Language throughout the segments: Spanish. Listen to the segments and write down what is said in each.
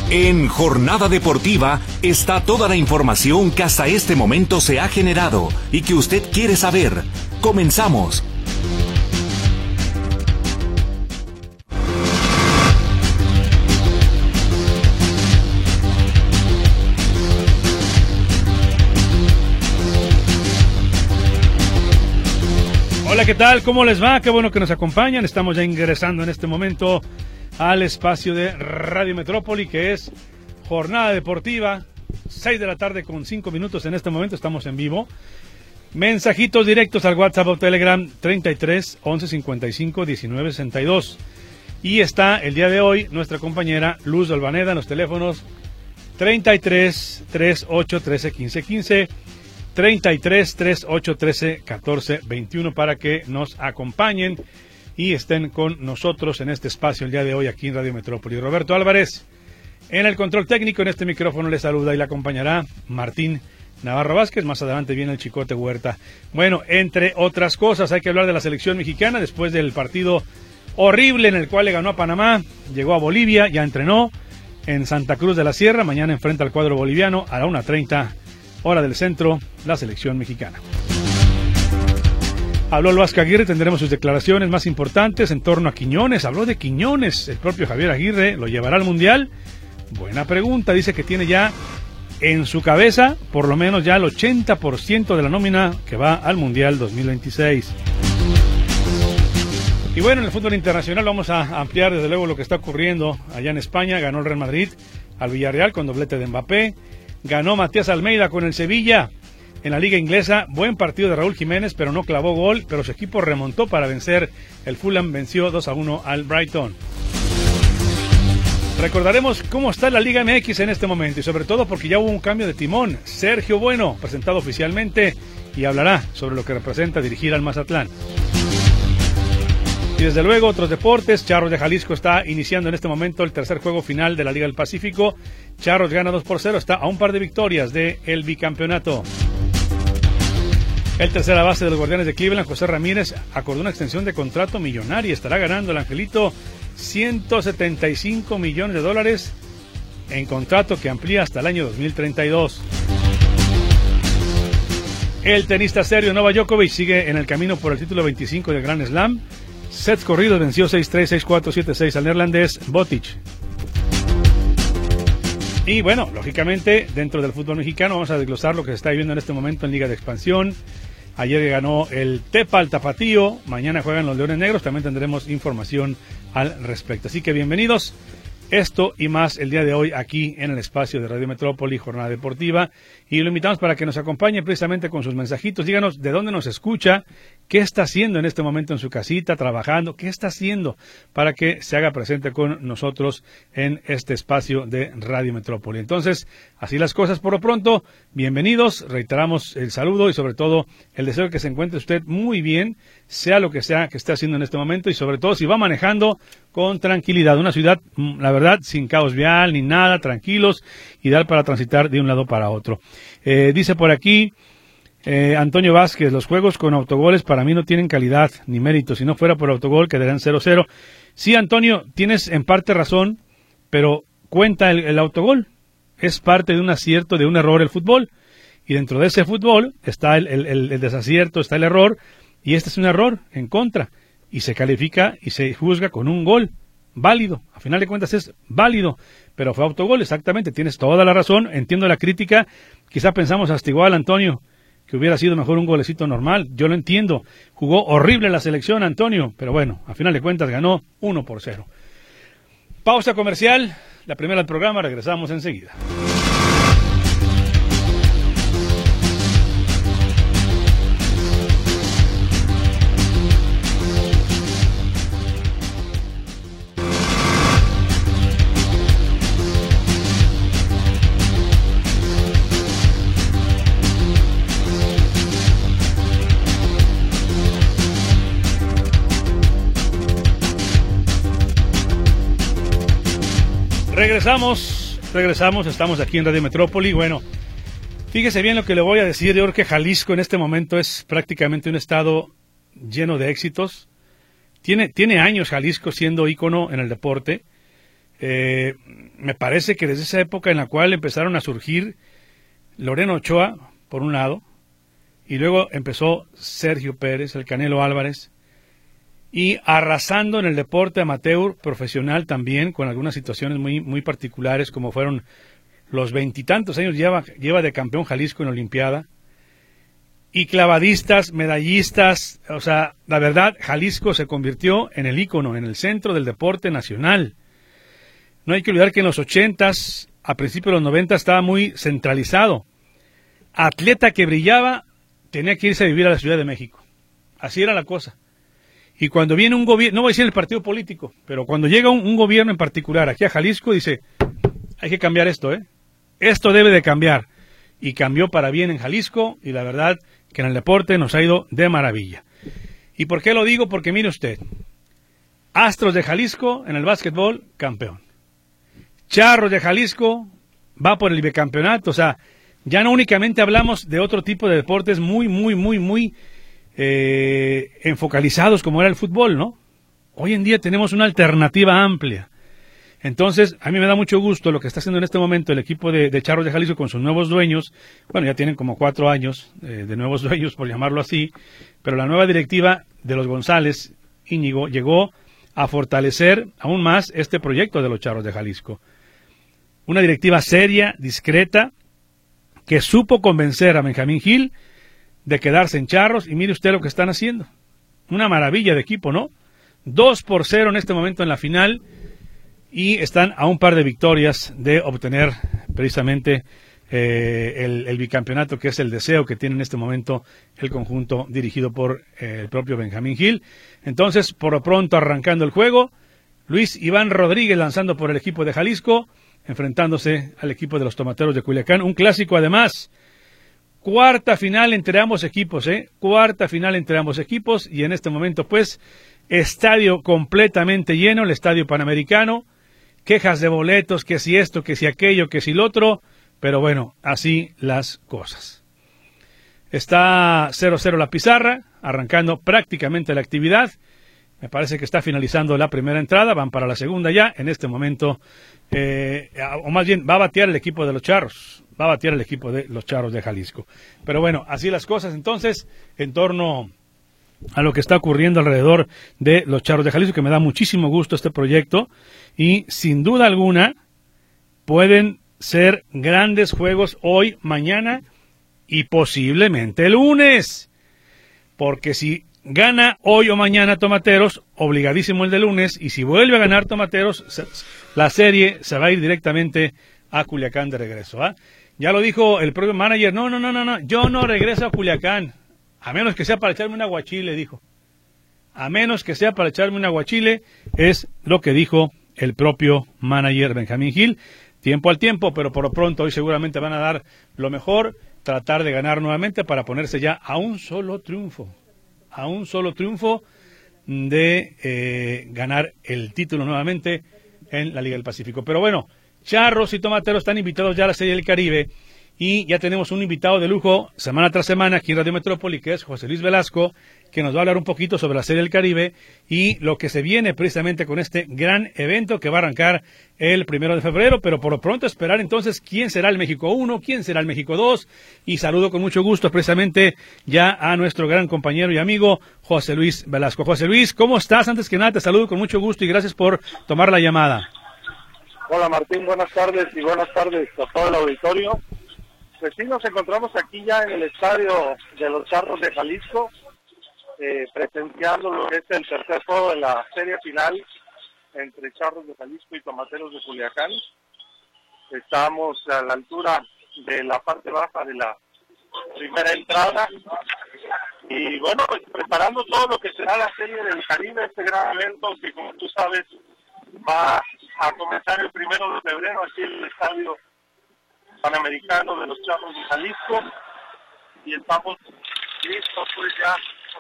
En Jornada Deportiva está toda la información que hasta este momento se ha generado y que usted quiere saber. Comenzamos. Hola, ¿qué tal? ¿Cómo les va? Qué bueno que nos acompañan. Estamos ya ingresando en este momento al espacio de Radio Metrópoli, que es Jornada Deportiva, 6 de la tarde con 5 minutos en este momento, estamos en vivo. Mensajitos directos al WhatsApp o Telegram 33 11 55 19 62. Y está el día de hoy nuestra compañera Luz Albaneda en los teléfonos 33 38 13 15 15, 33 38 13 14 21 para que nos acompañen y estén con nosotros en este espacio el día de hoy aquí en Radio Metrópoli. Roberto Álvarez en el control técnico, en este micrófono le saluda y le acompañará Martín Navarro Vázquez. Más adelante viene el Chicote Huerta. Bueno, entre otras cosas hay que hablar de la selección mexicana después del partido horrible en el cual le ganó a Panamá, llegó a Bolivia, ya entrenó en Santa Cruz de la Sierra, mañana enfrenta al cuadro boliviano a la 1:30 hora del centro, la selección mexicana. Habló el Vasco Aguirre, tendremos sus declaraciones más importantes en torno a Quiñones. Habló de Quiñones, el propio Javier Aguirre, ¿lo llevará al Mundial? Buena pregunta, dice que tiene ya en su cabeza por lo menos ya el 80% de la nómina que va al Mundial 2026. Y bueno, en el fútbol internacional vamos a ampliar desde luego lo que está ocurriendo allá en España. Ganó el Real Madrid al Villarreal con doblete de Mbappé. Ganó Matías Almeida con el Sevilla. En la liga inglesa, buen partido de Raúl Jiménez, pero no clavó gol, pero su equipo remontó para vencer. El Fulham venció 2-1 al Brighton. Recordaremos cómo está la Liga MX en este momento y sobre todo porque ya hubo un cambio de timón. Sergio Bueno, presentado oficialmente, y hablará sobre lo que representa dirigir al Mazatlán. Y desde luego otros deportes. Charros de Jalisco está iniciando en este momento el tercer juego final de la Liga del Pacífico. Charros gana 2-0, está a un par de victorias del bicampeonato. El tercera base de los Guardianes de Cleveland, José Ramírez, acordó una extensión de contrato millonaria. Estará ganando el Angelito $175 millones en contrato que amplía hasta el año 2032. El tenista serbio Novak Djokovic sigue en el camino por el título 25 del Grand Slam. Sets corridos, venció 6-3, 6-4, 7-6 al neerlandés Botic. Y bueno, lógicamente, dentro del fútbol mexicano vamos a desglosar lo que se está viviendo en este momento en Liga de Expansión. Ayer ganó el Tepa al Tapatío, mañana juegan los Leones Negros, también tendremos información al respecto. Así que bienvenidos, esto y más el día de hoy aquí en el espacio de Radio Metrópoli, Jornada Deportiva. Y lo invitamos para que nos acompañe precisamente con sus mensajitos. Díganos de dónde nos escucha, qué está haciendo en este momento en su casita, trabajando, qué está haciendo para que se haga presente con nosotros en este espacio de Radio Metrópoli. Entonces, así las cosas por lo pronto. Bienvenidos, reiteramos el saludo y sobre todo el deseo de que se encuentre usted muy bien, sea lo que sea que esté haciendo en este momento y sobre todo si va manejando con tranquilidad. Una ciudad, la verdad, sin caos vial ni nada, tranquilos, ideal para transitar de un lado para otro. Dice por aquí Antonio Vázquez, los juegos con autogoles para mí no tienen calidad ni mérito. Si no fuera por autogol quedarían 0-0. Sí, Antonio, tienes en parte razón, pero cuenta el autogol. Es parte de un acierto, de un error el fútbol. Y dentro de ese fútbol está el desacierto, está el error. Y este es un error en contra. Y se califica y se juzga con un gol válido. A final de cuentas es válido. Pero fue autogol, exactamente. Tienes toda la razón. Entiendo la crítica. Quizá pensamos hasta igual, Antonio, que hubiera sido mejor un golecito normal. Yo lo entiendo. Jugó horrible la selección, Antonio. Pero bueno, a final de cuentas ganó 1-0. Pausa comercial. La primera del programa. Regresamos enseguida. Regresamos, estamos aquí en Radio Metrópoli. Bueno, fíjese bien lo que le voy a decir. Yo creo que Jalisco en este momento es prácticamente un estado lleno de éxitos. Tiene años Jalisco siendo ícono en el deporte. Me parece que desde esa época en la cual empezaron a surgir Loreno Ochoa, por un lado, y luego empezó Sergio Pérez, el Canelo Álvarez, y arrasando en el deporte amateur, profesional también, con algunas situaciones muy, muy particulares, como fueron los 20 y tantos años lleva de campeón Jalisco en la Olimpiada, y clavadistas, medallistas, o sea, la verdad, Jalisco se convirtió en el ícono, en el centro del deporte nacional. No hay que olvidar que en los 80s, a principios de los 90 estaba muy centralizado. Atleta que brillaba tenía que irse a vivir a la Ciudad de México. Así era la cosa. Y cuando viene un gobierno, no voy a decir el partido político, pero cuando llega un gobierno en particular aquí a Jalisco, dice, hay que cambiar esto, esto debe de cambiar. Y cambió para bien en Jalisco, y la verdad que en el deporte nos ha ido de maravilla. ¿Y por qué lo digo? Porque mire usted, Astros de Jalisco en el básquetbol, campeón. Charros de Jalisco va por el bicampeonato, o sea, ya no únicamente hablamos de otro tipo de deportes muy enfocalizados como era el fútbol, ¿no? Hoy en día tenemos una alternativa amplia. Entonces, a mí me da mucho gusto lo que está haciendo en este momento el equipo de Charros de Jalisco con sus nuevos dueños. Bueno, ya tienen como 4 años de nuevos dueños, por llamarlo así, pero la nueva directiva de los González, Íñigo, llegó a fortalecer aún más este proyecto de los Charros de Jalisco. Una directiva seria, discreta, que supo convencer a Benjamín Gil de quedarse en Charros, y mire usted lo que están haciendo. Una maravilla de equipo, ¿no? 2-0 en este momento en la final, y están a un par de victorias de obtener precisamente el bicampeonato, que es el deseo que tiene en este momento el conjunto dirigido por el propio Benjamín Gil. Entonces, por lo pronto, arrancando el juego, Luis Iván Rodríguez lanzando por el equipo de Jalisco, enfrentándose al equipo de los Tomateros de Culiacán, un clásico además. Cuarta final entre ambos equipos, cuarta final entre ambos equipos, y en este momento pues estadio completamente lleno, el Estadio Panamericano, quejas de boletos, que si esto, que si aquello, que si lo otro, pero bueno, así las cosas. Está 0-0 la pizarra, arrancando prácticamente la actividad. Me parece que está finalizando la primera entrada, van para la segunda ya, en este momento, o más bien va a batear el equipo de los Charros, va a batear el equipo de los Charros de Jalisco. Pero bueno, así las cosas entonces, en torno a lo que está ocurriendo alrededor de los Charros de Jalisco, que me da muchísimo gusto este proyecto, y sin duda alguna pueden ser grandes juegos hoy, mañana y posiblemente el lunes, porque si gana hoy o mañana Tomateros, obligadísimo el de lunes, y si vuelve a ganar Tomateros, la serie se va a ir directamente a Culiacán de regreso. Ya lo dijo el propio manager, no, yo no regreso a Culiacán, a menos que sea para echarme un aguachile, dijo. A menos que sea para echarme un aguachile, es lo que dijo el propio manager Benjamín Gil. Tiempo al tiempo, pero por lo pronto hoy seguramente van a dar lo mejor, tratar de ganar nuevamente para ponerse ya a un solo triunfo de ganar el título nuevamente en la Liga del Pacífico. Pero bueno, Charros y Tomateros están invitados ya a la Serie del Caribe, y ya tenemos un invitado de lujo semana tras semana aquí en Radio Metrópoli, que es José Luis Velasco, que nos va a hablar un poquito sobre la Serie del Caribe y lo que se viene precisamente con este gran evento que va a arrancar el 1 de febrero, pero por lo pronto esperar entonces quién será el México 1, quién será el México 2, y saludo con mucho gusto precisamente ya a nuestro gran compañero y amigo José Luis Velasco. José Luis, ¿cómo estás? Antes que nada te saludo con mucho gusto y gracias por tomar la llamada. Hola Martín, buenas tardes, y buenas tardes a todo el auditorio. Pues sí, nos encontramos aquí ya en el estadio de los Charros de Jalisco, presenciando lo que es el tercer juego de la serie final entre Charros de Jalisco y Tomateros de Culiacán. Estamos a la altura de la parte baja de la primera entrada y bueno, pues preparando todo lo que será la serie del Caribe, este gran evento que, como tú sabes, va a comenzar el 1 de febrero aquí en el estadio Panamericano de los Charros de Jalisco, y estamos listos pues ya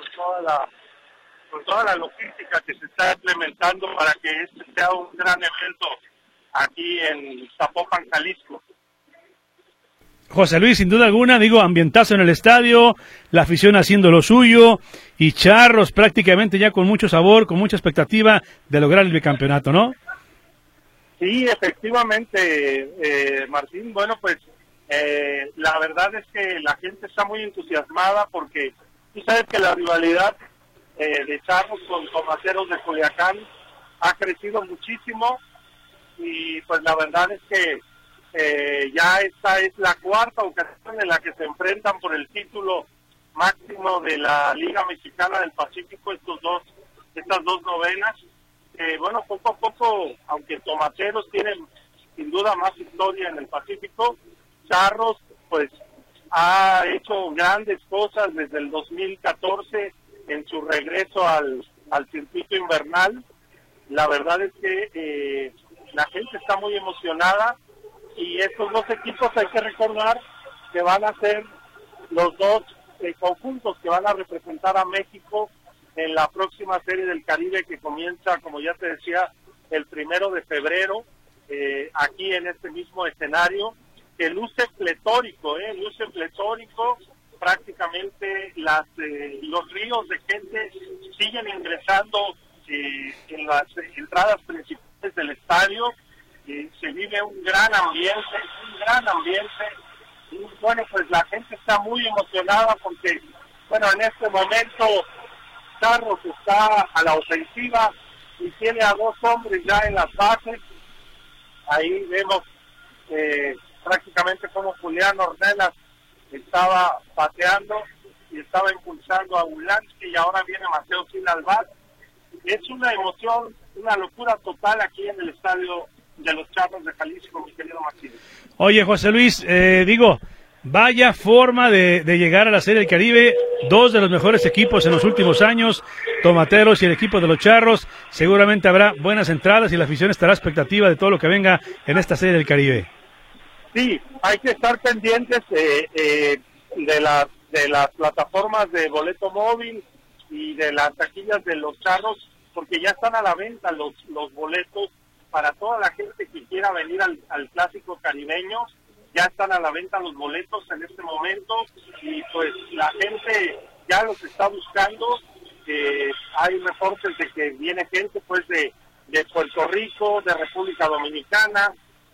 con toda la logística que se está implementando para que este sea un gran evento aquí en Zapopan, Jalisco. José Luis, sin duda alguna, ambientazo en el estadio, la afición haciendo lo suyo, y Charros prácticamente ya con mucho sabor, con mucha expectativa de lograr el bicampeonato, ¿no? Sí, efectivamente, Martín. Bueno, pues la verdad es que la gente está muy entusiasmada porque tú sabes que la rivalidad de Charros con Tomateros de Culiacán ha crecido muchísimo y pues la verdad es que ya esta es la cuarta ocasión en la que se enfrentan por el título máximo de la Liga Mexicana del Pacífico, estas dos novenas. Bueno, poco a poco, aunque Tomateros tienen sin duda más historia en el Pacífico, Charros pues ha hecho grandes cosas desde el 2014 en su regreso al circuito invernal. La verdad es que la gente está muy emocionada y estos dos equipos hay que recordar que van a ser los dos conjuntos que van a representar a México en la próxima Serie del Caribe que comienza, como ya te decía, el 1 de febrero, aquí en este mismo escenario, que luce pletórico, prácticamente los ríos de gente siguen ingresando en las entradas principales del estadio, se vive un gran ambiente, y bueno, pues la gente está muy emocionada porque, bueno, en este momento Charros está a la ofensiva y tiene a dos hombres ya en las bases. Ahí vemos prácticamente como Julián Ornelas estaba pateando y estaba impulsando a Ulansky y ahora viene Mateo Gil al bat. Es una emoción, una locura total aquí en el estadio de los Charros de Jalisco, mi querido Martínez. Oye, José Luis, vaya forma de llegar a la Serie del Caribe, dos de los mejores equipos en los últimos años, Tomateros y el equipo de los Charros. Seguramente habrá buenas entradas y la afición estará a expectativa de todo lo que venga en esta Serie del Caribe. Sí, hay que estar pendientes de las plataformas de boleto móvil y de las taquillas de los Charros, porque ya están a la venta los boletos para toda la gente que quiera venir al clásico caribeño. Ya están a la venta los boletos en este momento y pues la gente ya los está buscando. Hay reportes de que viene gente pues de Puerto Rico, de República Dominicana,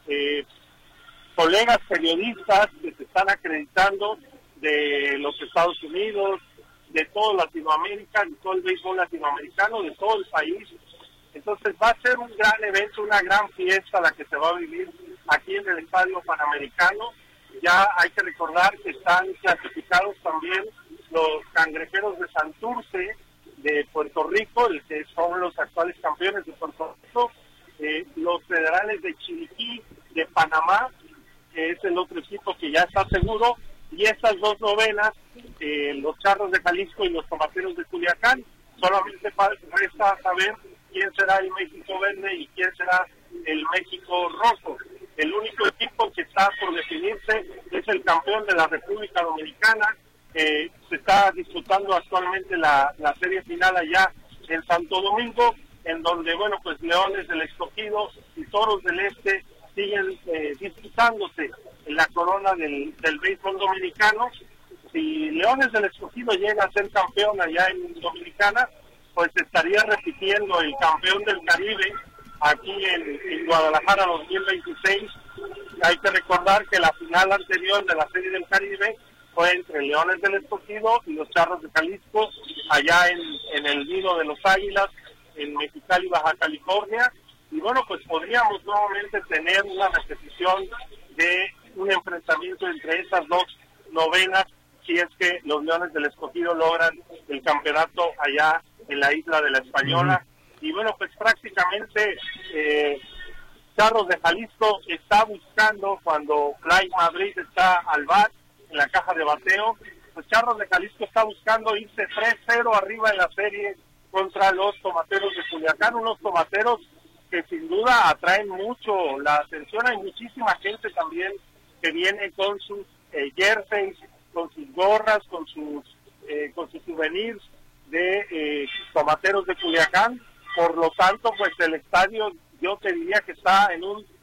colegas periodistas que se están acreditando de los Estados Unidos, de toda Latinoamérica, de todo el béisbol latinoamericano, de todo el país. Entonces va a ser un gran evento, una gran fiesta la que se va a vivir aquí en el Estadio Panamericano. Ya hay que recordar que están clasificados también los Cangrejeros de Santurce de Puerto Rico, que son los actuales campeones de Puerto Rico, los Federales de Chiriquí de Panamá, que es el otro equipo que ya está seguro, y estas dos novenas, los Charros de Jalisco y los Tomateros de Culiacán. Solamente resta saber quién será el México Verde y quién será el México Rojo. El único equipo que está por definirse es el campeón de la República Dominicana. Se está disputando actualmente la serie final allá en Santo Domingo, en donde, bueno, pues Leones del Escogido y Toros del Este siguen disputándose en la corona del béisbol dominicano. Si Leones del Escogido llega a ser campeón allá en Dominicana, pues estaría repitiendo el campeón del Caribe aquí en Guadalajara 2026. Hay que recordar que la final anterior de la Serie del Caribe fue entre Leones del Escogido y los Charros de Jalisco, allá en el Nido de los Águilas, en Mexicali, Baja California. Y bueno, pues podríamos nuevamente tener una repetición de un enfrentamiento entre esas dos novenas, si es que los Leones del Escogido logran el campeonato allá en la isla de la Española. Y bueno, pues prácticamente Charros de Jalisco está buscando, cuando Clyde Madrid está al bat en la caja de bateo, pues Charros de Jalisco está buscando irse 3-0 arriba en la serie contra los Tomateros de Culiacán, unos Tomateros que sin duda atraen mucho la atención. Hay muchísima gente también que viene con sus jerseys, con sus gorras, con sus souvenirs de Tomateros de Culiacán. Por lo tanto, pues el estadio yo te diría que está en un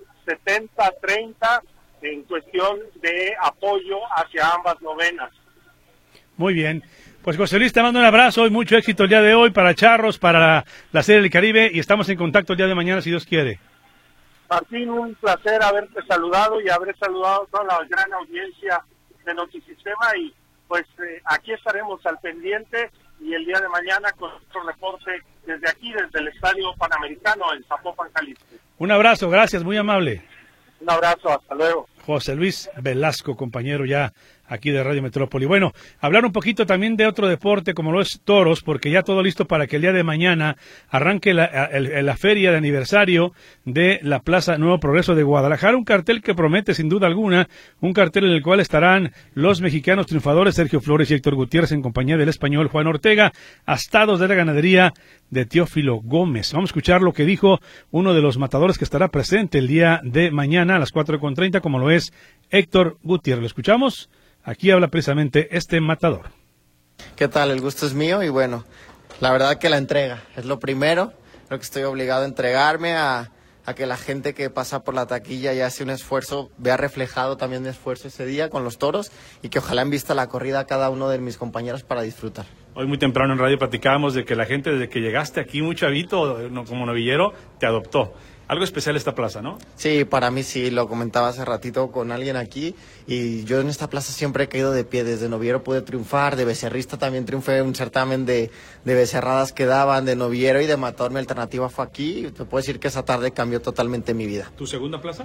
70-30 en cuestión de apoyo hacia ambas novenas. Muy bien. Pues José Luis, te mando un abrazo y mucho éxito el día de hoy para Charros, para la Serie del Caribe, y estamos en contacto el día de mañana si Dios quiere. Martín, un placer haberte saludado y haber saludado a toda la gran audiencia de Notisistema y pues aquí estaremos al pendiente y el día de mañana con nuestro reporte desde aquí, desde el Estadio Panamericano en Zapopan, Jalisco. Un abrazo, gracias, muy amable. Un abrazo, hasta luego. José Luis Velasco, compañero ya aquí de Radio Metrópoli. Bueno, hablar un poquito también de otro deporte como lo es toros, porque ya todo listo para que el día de mañana arranque la feria de aniversario de la Plaza Nuevo Progreso de Guadalajara, un cartel que promete sin duda alguna, un cartel en el cual estarán los mexicanos triunfadores Sergio Flores y Héctor Gutiérrez en compañía del español Juan Ortega, astados de la ganadería de Teófilo Gómez. Vamos a escuchar lo que dijo uno de los matadores que estará presente el día de mañana a las 4:30, como lo es Héctor Gutiérrez. ¿Lo escuchamos? Aquí habla precisamente este matador. ¿Qué tal? El gusto es mío y bueno, la verdad que la entrega es lo primero. Creo que estoy obligado a entregarme a que la gente que pasa por la taquilla y hace un esfuerzo vea reflejado también mi esfuerzo ese día con los toros y que ojalá en vista la corrida a cada uno de mis compañeros para disfrutar. Hoy muy temprano en radio platicábamos de que la gente desde que llegaste aquí muy chavito, como novillero, te adoptó. Algo especial esta plaza, ¿no? Sí, para mí sí, lo comentaba hace ratito con alguien aquí y yo en esta plaza siempre he caído de pie, desde novillero pude triunfar, de becerrista también triunfé en un certamen de becerradas que daban, de novillero y de matador mi alternativa fue aquí y te puedo decir que esa tarde cambió totalmente mi vida. ¿Tu segunda plaza?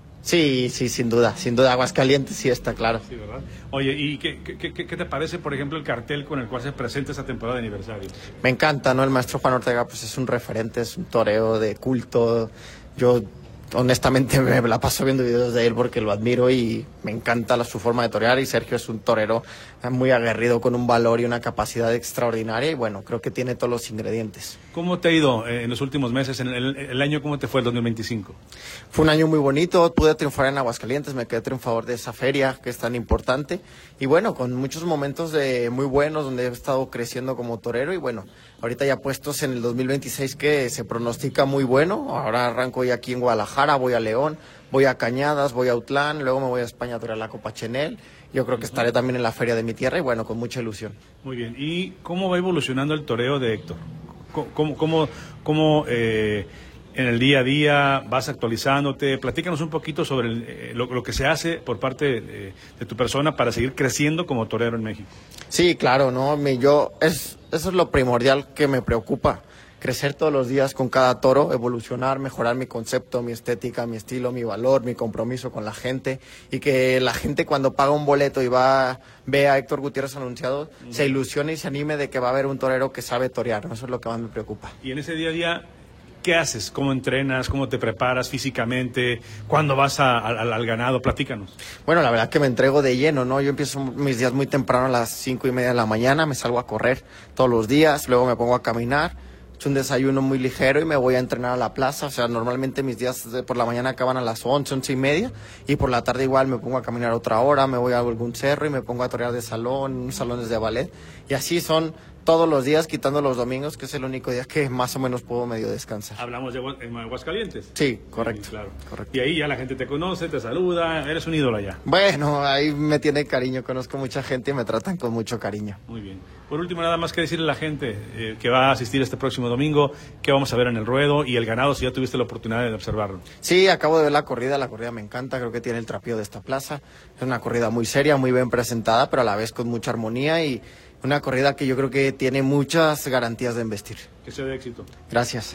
Sí, sin duda, Aguascalientes sí está claro. Sí, ¿verdad? Oye, ¿y qué te parece, por ejemplo, el cartel con el cual se presenta esta temporada de aniversario? Me encanta, ¿no? El maestro Juan Ortega pues es un referente, es un toreo de culto. Yo honestamente me la paso viendo videos de él porque lo admiro y me encanta su forma de torear y Sergio es un torero muy aguerrido con un valor y una capacidad extraordinaria y bueno, creo que tiene todos los ingredientes. ¿Cómo te ha ido en los últimos meses? ¿En el año cómo te fue el 2025? Fue un año muy bonito, pude triunfar en Aguascalientes, me quedé triunfador de esa feria que es tan importante y bueno, con muchos momentos muy buenos donde he estado creciendo como torero y bueno, ahorita ya puestos en el 2026 que se pronostica muy bueno, ahora arranco ya aquí en Guadalajara, voy a León, voy a Cañadas, voy a Autlán, luego me voy a España a torear la Copa Chenel, yo creo que estaré también en la feria de mi tierra y bueno, con mucha ilusión. Muy bien, ¿y cómo va evolucionando el toreo de Héctor? ¿Cómo en el día a día vas actualizándote? Platícanos un poquito sobre lo que se hace por parte de tu persona para seguir creciendo como torero en México. Sí, claro, ¿no? Eso es lo primordial que me preocupa. Crecer todos los días con cada toro, evolucionar, mejorar mi concepto, mi estética, mi estilo, mi valor, mi compromiso con la gente y que la gente cuando paga un boleto y ve a Héctor Gutiérrez anunciado, se ilusione y se anime de que va a haber un torero que sabe torear, ¿no? Eso es lo que más me preocupa. Y en ese día a día, ¿qué haces? ¿Cómo entrenas? ¿Cómo te preparas físicamente? ¿Cuándo vas al ganado? Platícanos. Bueno, la verdad que me entrego de lleno, ¿no? Yo empiezo mis días muy temprano a las 5:30 de la mañana, me salgo a correr todos los días, luego me pongo a caminar. Es un desayuno muy ligero y me voy a entrenar a la plaza, o sea, normalmente mis días por la mañana acaban a las 11:30 y por la tarde igual me pongo a caminar otra hora, me voy a algún cerro y me pongo a torear de salón, unos salones de ballet y así son todos los días, quitando los domingos, que es el único día que más o menos puedo medio descansar. ¿Hablamos de Aguascalientes? Sí, correcto. Sí, claro. Correcto. Y ahí ya la gente te conoce, te saluda, eres un ídolo allá. Bueno, ahí me tiene cariño, conozco mucha gente y me tratan con mucho cariño. Muy bien. Por último, nada más que decirle a la gente que va a asistir este próximo domingo, qué vamos a ver en el ruedo y el ganado, si ya tuviste la oportunidad de observarlo. Sí, acabo de ver la corrida me encanta, creo que tiene el trapío de esta plaza. Es una corrida muy seria, muy bien presentada, pero a la vez con mucha armonía y una corrida que yo creo que tiene muchas garantías de embestir. Que sea de éxito. Gracias.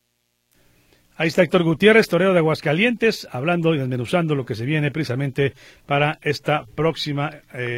Ahí está Héctor Gutiérrez, torero de Aguascalientes, hablando y desmenuzando lo que se viene precisamente para esta próxima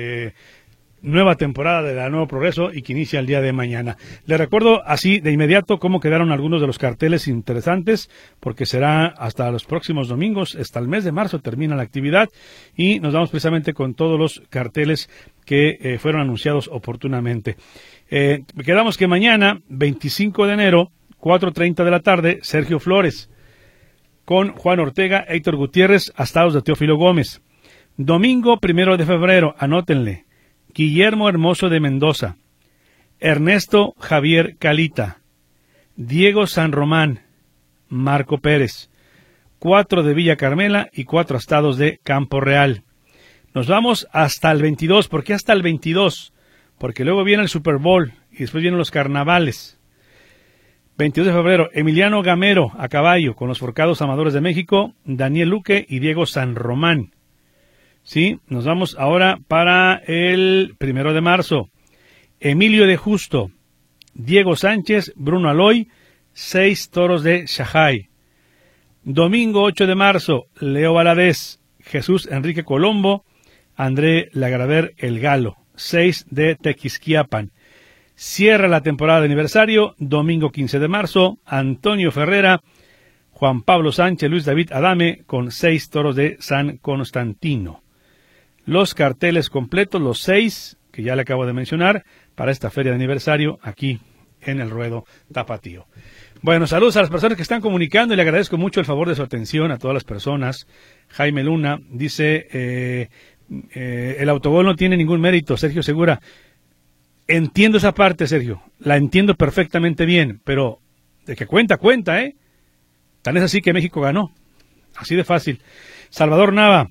nueva temporada de la Nuevo Progreso y que inicia el día de mañana. Le recuerdo así de inmediato cómo quedaron algunos de los carteles interesantes, porque será hasta los próximos domingos, hasta el mes de marzo termina la actividad y nos vamos precisamente con todos los carteles que fueron anunciados oportunamente. Quedamos que mañana, 25 de enero, 4:30 de la tarde, Sergio Flores, con Juan Ortega, Héctor Gutiérrez, astados de Teófilo Gómez. Domingo 1 de febrero, anótenle, Guillermo Hermoso de Mendoza, Ernesto Javier Calita, Diego San Román, Marco Pérez, 4 de Villa Carmela y 4 astados de Campo Real. Nos vamos hasta el 22, ¿por qué hasta el 22? Porque luego viene el Super Bowl y después vienen los carnavales. 22 de febrero, Emiliano Gamero a caballo con los Forcados Amadores de México, Daniel Luque y Diego San Román. Sí, nos vamos ahora para el 1 de marzo. Emilio de Justo, Diego Sánchez, Bruno Aloy, 6 toros de Shanghái. Domingo 8 de marzo, Leo Valadez, Jesús Enrique Colombo, André Lagraver El Galo, 6 de Tequisquiapan. Cierra la temporada de aniversario, domingo 15 de marzo, Antonio Ferrera, Juan Pablo Sánchez, Luis David Adame, con 6 toros de San Constantino. Los carteles completos, los 6, que ya le acabo de mencionar, para esta feria de aniversario, aquí en el Ruedo Tapatío. Bueno, saludos a las personas que están comunicando y le agradezco mucho el favor de su atención a todas las personas. Jaime Luna dice, el autogol no tiene ningún mérito, Sergio Segura. Entiendo esa parte, Sergio, la entiendo perfectamente bien, pero de que cuenta, ¿eh? Tan es así que México ganó, así de fácil. Salvador Nava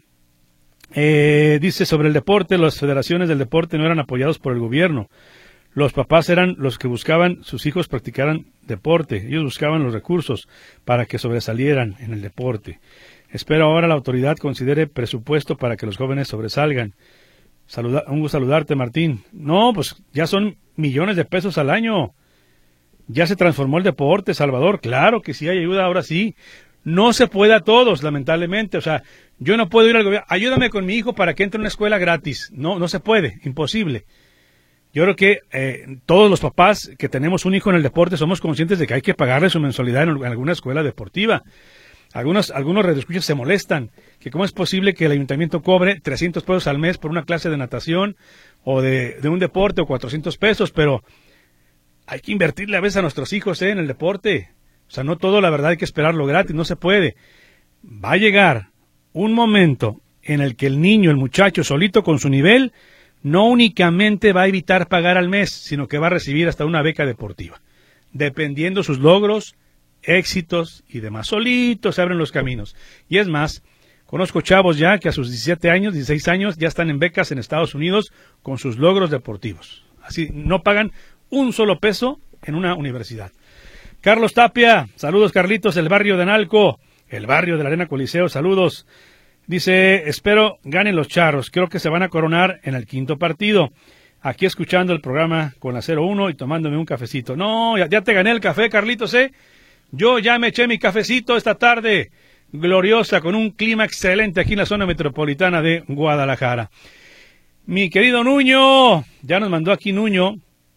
dice sobre el deporte, las federaciones del deporte no eran apoyados por el gobierno. Los papás eran los que buscaban sus hijos practicaran deporte, ellos buscaban los recursos para que sobresalieran en el deporte. Espero ahora la autoridad considere presupuesto para que los jóvenes sobresalgan. Un gusto saludarte, Martín. No, pues ya son millones de pesos al año. Ya se transformó el deporte, Salvador. Claro que sí hay ayuda, ahora sí. No se puede a todos, lamentablemente. O sea, yo no puedo ir al gobierno. Ayúdame con mi hijo para que entre a una escuela gratis. No se puede, imposible. Yo creo que todos los papás que tenemos un hijo en el deporte somos conscientes de que hay que pagarle su mensualidad en alguna escuela deportiva. Algunos radioescuchas se molestan, que cómo es posible que el ayuntamiento cobre 300 pesos al mes por una clase de natación o de un deporte o 400 pesos, pero hay que invertirle a veces a nuestros hijos en el deporte. O sea, no todo la verdad hay que esperarlo gratis, no se puede. Va a llegar un momento en el que el niño, el muchacho solito con su nivel, no únicamente va a evitar pagar al mes, sino que va a recibir hasta una beca deportiva, dependiendo sus logros, éxitos y demás. Solitos se abren los caminos. Y es más, conozco chavos ya que a sus 17 años, 16 años, ya están en becas en Estados Unidos con sus logros deportivos. Así, no pagan un solo peso en una universidad. Carlos Tapia, saludos Carlitos, el barrio de Analco, el barrio de la Arena Coliseo, saludos. Dice, espero ganen los Charros, creo que se van a coronar en el 5º partido. Aquí escuchando el programa con la 01 y tomándome un cafecito. No, ya te gané el café, Carlitos, Yo ya me eché mi cafecito esta tarde, gloriosa, con un clima excelente aquí en la zona metropolitana de Guadalajara. Mi querido Nuño, ya nos mandó aquí Nuño,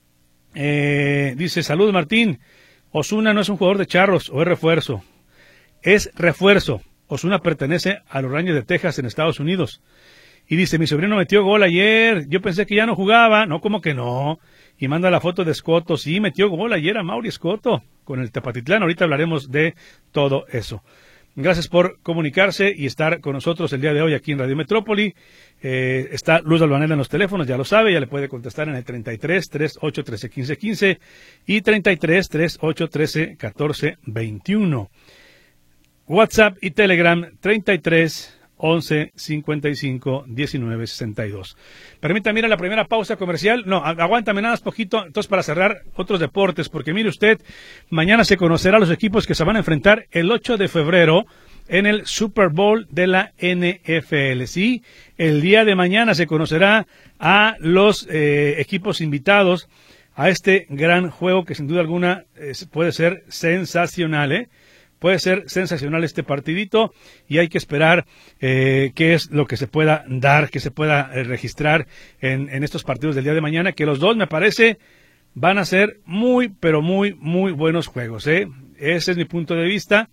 dice, saludos Martín, Osuna no es un jugador de Charros o es refuerzo. Es refuerzo. Osuna pertenece a los Rangers de Texas en Estados Unidos. Y dice, mi sobrino metió gol ayer, yo pensé que ya no jugaba, no, como que no. Y manda la foto de Escoto, sí, metió gol ayer a Mauri Escoto con el Tepatitlán, ahorita hablaremos de todo eso. Gracias por comunicarse y estar con nosotros el día de hoy aquí en Radio Metrópoli. Está Luz Albanela en los teléfonos, ya lo sabe, ya le puede contestar en el 33 38 13 15 15 y 33 38 13 14 21. WhatsApp y Telegram 33 11 55 19 62. Permítame ir a la primera pausa comercial. No, aguántame nada más poquito, entonces para cerrar otros deportes, porque mire usted, mañana se conocerá los equipos que se van a enfrentar el 8 de febrero en el Super Bowl de la NFL. Sí, el día de mañana se conocerá a los equipos invitados a este gran juego que sin duda alguna puede ser sensacional, Puede ser sensacional este partidito y hay que esperar qué es lo que se pueda dar, que se pueda registrar en estos partidos del día de mañana, que los dos me parece van a ser muy, pero muy, muy buenos juegos. Ese es mi punto de vista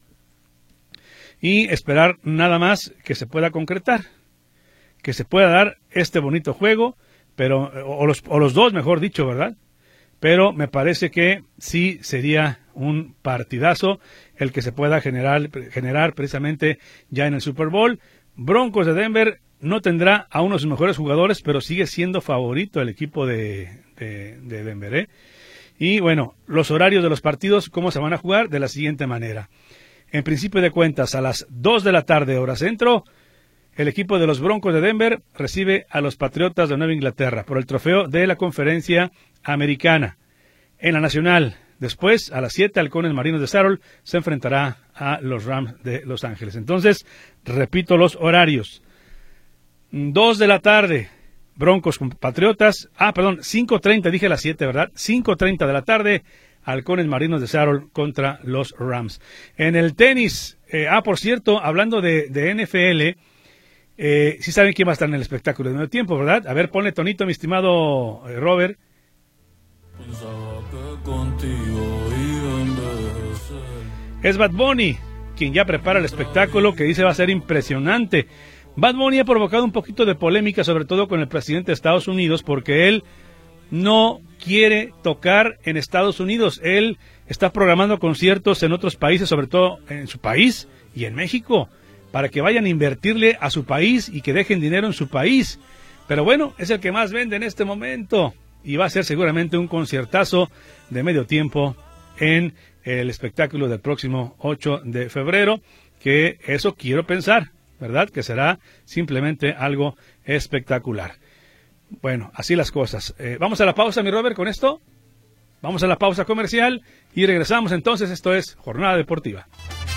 y esperar nada más que se pueda concretar, que se pueda dar este bonito juego, pero o los dos, mejor dicho, ¿verdad? Pero me parece que sí sería un partidazo el que se pueda generar precisamente ya en el Super Bowl. Broncos de Denver no tendrá a uno de sus mejores jugadores, pero sigue siendo favorito el equipo de Denver. Y bueno, los horarios de los partidos, ¿cómo se van a jugar? De la siguiente manera. En principio de cuentas, a las 2 de la tarde, hora centro, el equipo de los Broncos de Denver recibe a los Patriotas de Nueva Inglaterra por el trofeo de la Conferencia Americana. En la Nacional, Después, a las 7, Halcones Marinos de Seattle se enfrentará a los Rams de Los Ángeles. Entonces, repito los horarios. 2 de la tarde, Broncos con Patriotas. 5:30, dije a las 7, ¿verdad? 5:30 de la tarde, Halcones Marinos de Seattle contra los Rams. En el tenis, por cierto, hablando de NFL, sí saben quién va a estar en el espectáculo de medio tiempo, ¿verdad? A ver, ponle tonito, mi estimado Robert. Es Bad Bunny quien ya prepara el espectáculo que dice va a ser impresionante. Bad Bunny ha provocado un poquito de polémica, sobre todo con el presidente de Estados Unidos, porque él no quiere tocar en Estados Unidos. Él está programando conciertos en otros países, sobre todo en su país y en México, para que vayan a invertirle a su país y que dejen dinero en su país. Pero bueno, es el que más vende en este momento y va a ser seguramente un conciertazo de medio tiempo en el espectáculo del próximo 8 de febrero, que eso quiero pensar, ¿verdad? Que será simplemente algo espectacular. Bueno, así las cosas. Vamos a la pausa, mi Robert, con esto. Vamos a la pausa comercial y regresamos entonces. Esto es Jornada Deportiva.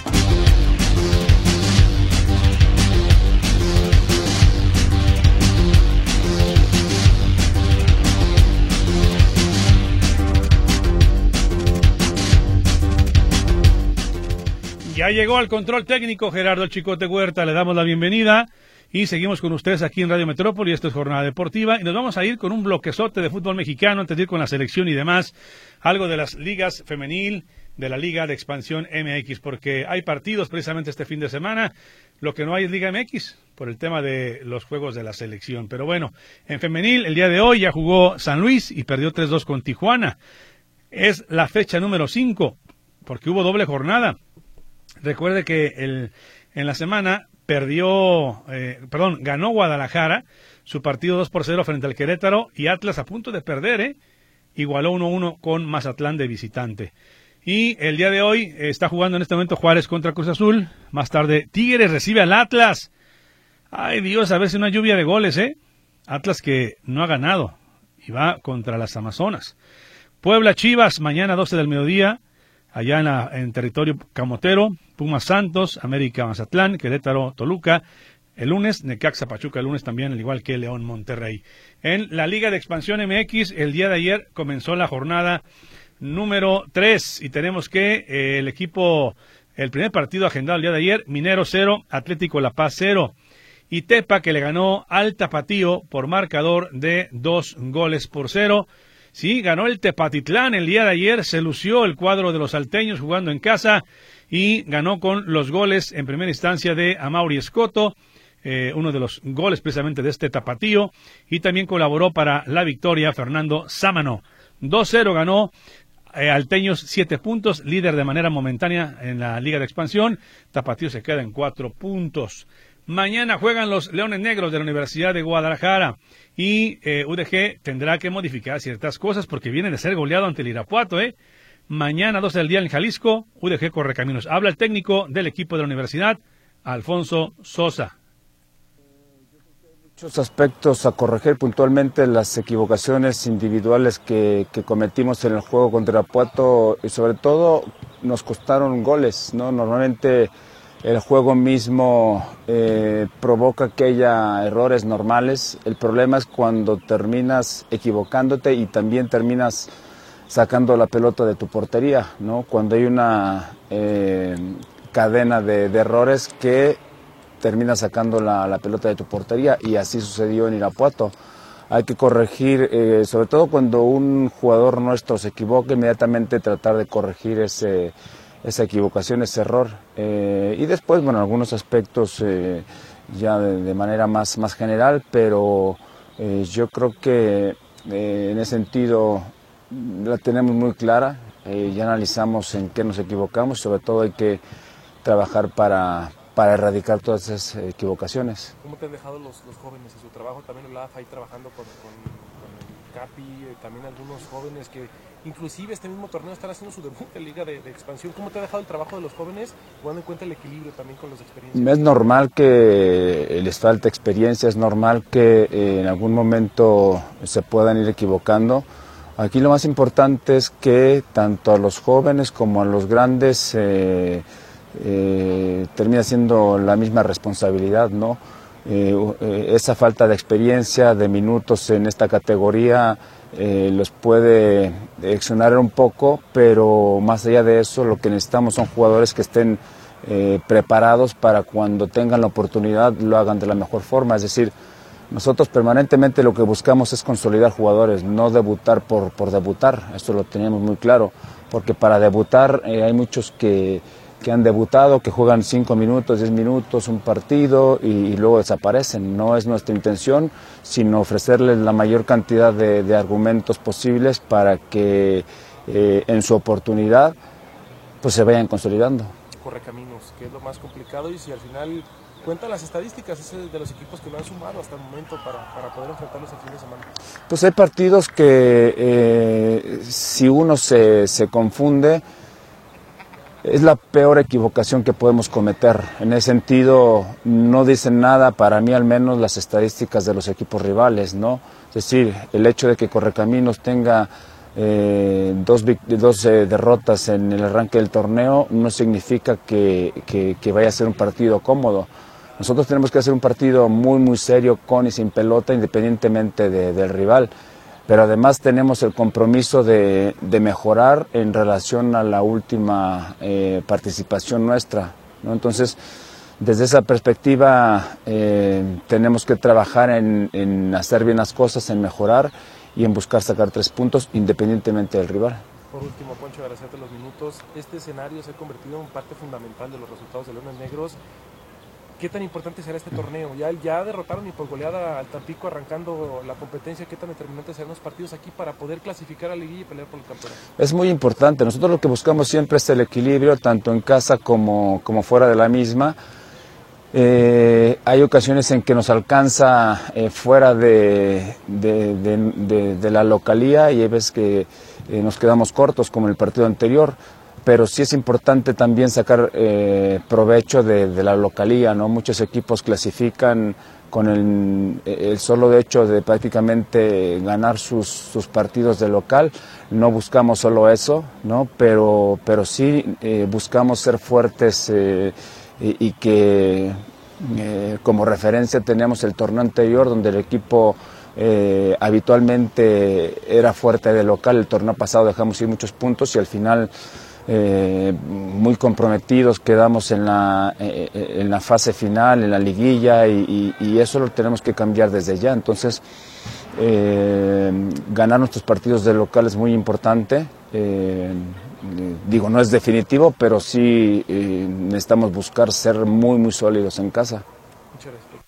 Ya llegó al control técnico Gerardo El Chicote Huerta, le damos la bienvenida y seguimos con ustedes aquí en Radio Metrópoli. Esto es Jornada Deportiva y nos vamos a ir con un bloquezote de fútbol mexicano antes de ir con la selección y demás, algo de las ligas femenil, de la Liga de Expansión MX, porque hay partidos precisamente este fin de semana. Lo que no hay es Liga MX por el tema de los juegos de la selección, pero bueno, en femenil el día de hoy ya jugó San Luis y perdió 3-2 con Tijuana. Es la fecha número 5 porque hubo doble jornada. Recuerde que en la semana ganó Guadalajara su partido 2-0 frente al Querétaro y Atlas a punto de perder, igualó 1-1 con Mazatlán de visitante. Y el día de hoy está jugando en este momento Juárez contra Cruz Azul. Más tarde Tigres recibe al Atlas. Ay Dios, a ver si una lluvia de goles, Atlas que no ha ganado y va contra las Amazonas. Puebla Chivas, mañana 12 del mediodía. Allá en territorio camotero, Pumas Santos, América Mazatlán, Querétaro Toluca, el lunes Necaxa Pachuca, el lunes también, al igual que León Monterrey. En la Liga de Expansión MX, el día de ayer comenzó la jornada número 3 y tenemos que el primer partido agendado el día de ayer, Minero 0, Atlético La Paz 0, y Tepa que le ganó al Tapatío por marcador de 2-0. Sí, ganó el Tepatitlán el día de ayer, se lució el cuadro de los salteños jugando en casa y ganó con los goles en primera instancia de Amaury Escoto, uno de los goles precisamente de este Tapatío, y también colaboró para la victoria Fernando Sámano. 2-0 ganó Alteños, 7 puntos, líder de manera momentánea en la Liga de Expansión. Tapatío se queda en 4 puntos. Mañana juegan los Leones Negros de la Universidad de Guadalajara y UDG tendrá que modificar ciertas cosas porque viene de ser goleado ante el Irapuato. Mañana 12 del día en Jalisco, UDG Correcaminos. Habla el técnico del equipo de la universidad, Alfonso Sosa. Muchos aspectos a corregir, puntualmente las equivocaciones individuales que cometimos en el juego contra Irapuato y sobre todo nos costaron goles, ¿no? Normalmente el juego mismo provoca que haya errores normales. El problema es cuando terminas equivocándote y también terminas sacando la pelota de tu portería, ¿no? Cuando hay una cadena de errores que termina sacando la pelota de tu portería, y así sucedió en Irapuato. Hay que corregir, sobre todo cuando un jugador nuestro se equivoca, inmediatamente tratar de corregir esa equivocación, ese error. Y después, bueno, algunos aspectos ya de manera más general, pero yo creo que en ese sentido la tenemos muy clara, ya analizamos en qué nos equivocamos, sobre todo hay que trabajar para erradicar todas esas equivocaciones. ¿Cómo te han dejado los jóvenes en su trabajo? También hablabas ahí trabajando con el Capi, también algunos jóvenes que inclusive este mismo torneo están haciendo su debut en Liga de Expansión. ¿Cómo te ha dejado el trabajo de los jóvenes, tomando en cuenta el equilibrio también con las experiencias? Es normal que les falte experiencia, es normal que en algún momento se puedan ir equivocando. Aquí lo más importante es que tanto a los jóvenes como a los grandes termina siendo la misma responsabilidad, ¿no? Esa falta de experiencia, de minutos en esta categoría los puede exonerar un poco, pero más allá de eso lo que necesitamos son jugadores que estén preparados para cuando tengan la oportunidad lo hagan de la mejor forma. Es decir, nosotros permanentemente lo que buscamos es consolidar jugadores, no debutar por debutar, esto lo tenemos muy claro, porque para debutar hay muchos que han debutado, que juegan 5 minutos, 10 minutos, un partido y luego desaparecen. No es nuestra intención, sino ofrecerles la mayor cantidad de argumentos posibles para que en su oportunidad pues se vayan consolidando. Correcaminos, que es lo más complicado, y si al final cuentan las estadísticas, ese de los equipos que lo han sumado hasta el momento para poder enfrentarlos el fin de semana. Pues hay partidos que si uno se confunde, es la peor equivocación que podemos cometer. En ese sentido, no dicen nada, para mí al menos, las estadísticas de los equipos rivales, ¿no? Es decir, el hecho de que Correcaminos tenga dos derrotas en el arranque del torneo no significa que vaya a ser un partido cómodo. Nosotros tenemos que hacer un partido muy, muy serio, con y sin pelota, independientemente del rival. Pero además tenemos el compromiso de mejorar en relación a la última participación nuestra, ¿no? Entonces, desde esa perspectiva tenemos que trabajar en hacer bien las cosas, en mejorar y en buscar sacar 3 puntos independientemente del rival. Por último, Poncho, agradecerte los minutos. Este escenario se ha convertido en parte fundamental de los resultados de Leones Negros. ¿Qué tan importante será este torneo? Ya derrotaron y por goleada al Tampico arrancando la competencia. ¿Qué tan determinantes serán los partidos aquí para poder clasificar a la liguilla y pelear por el campeonato? Es muy importante. Nosotros lo que buscamos siempre es el equilibrio, tanto en casa como fuera de la misma. Hay ocasiones en que nos alcanza fuera de la localía y hay veces que nos quedamos cortos, como el partido anterior. Pero sí es importante también sacar provecho de la localía, ¿no? Muchos equipos clasifican con el solo hecho de prácticamente ganar sus partidos de local. No buscamos solo eso, ¿no? Pero sí buscamos ser fuertes y que como referencia teníamos el torneo anterior donde el equipo habitualmente era fuerte de local. El torneo pasado dejamos ir muchos puntos y al final muy comprometidos quedamos en la fase final, en la liguilla y eso lo tenemos que cambiar desde ya. Entonces ganar nuestros partidos de local es muy importante. Digo, no es definitivo, pero sí necesitamos buscar ser muy, muy sólidos en casa. Muchas gracias.